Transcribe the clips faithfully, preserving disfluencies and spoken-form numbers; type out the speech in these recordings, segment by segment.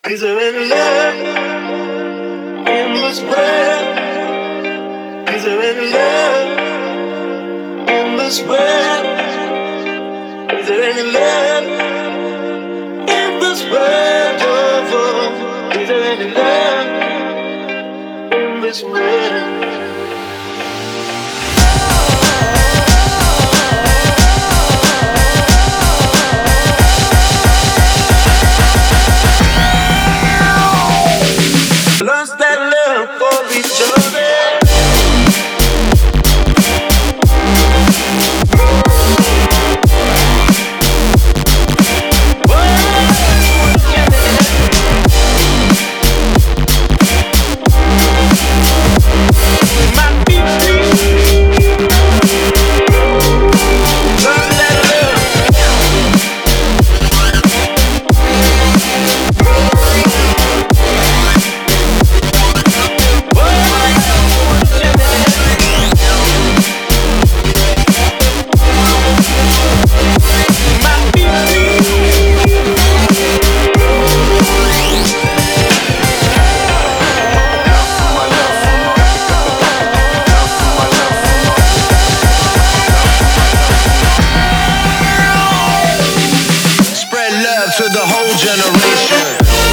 Is there any love in this world? Is there any love in this world? Is there any love in this world? Oh, oh. Is there any love in this world? Lost that love for each other. To the whole generation.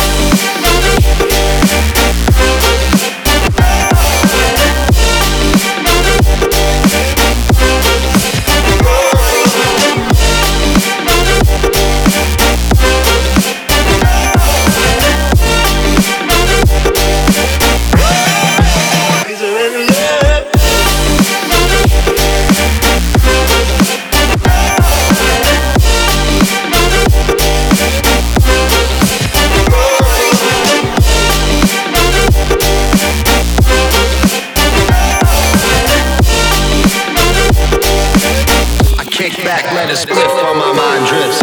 Kick back, let it split while my mind drifts.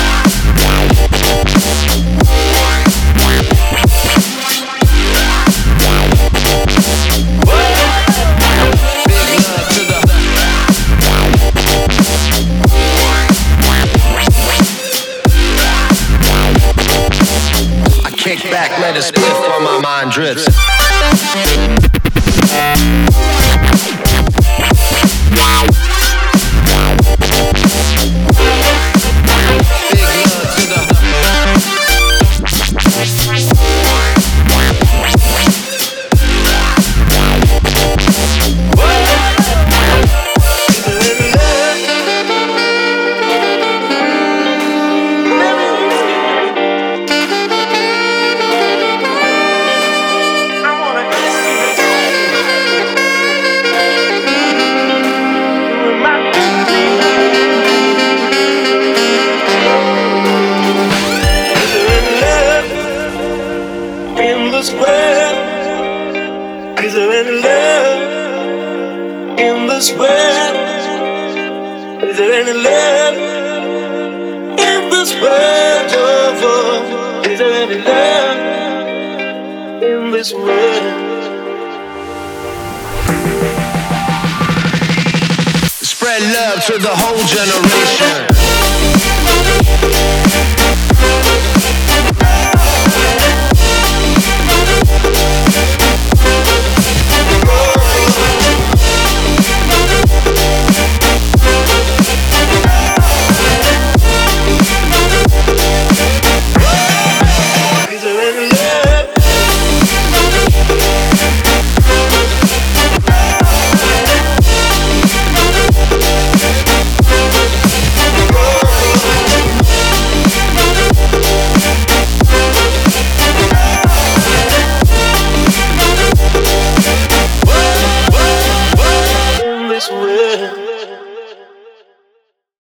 Big love to the I kick back, let it split while my mind drifts. Is there any love in this world? Is there any love in this world? Oh, oh. Is there any love in this world? Spread love to the whole generation.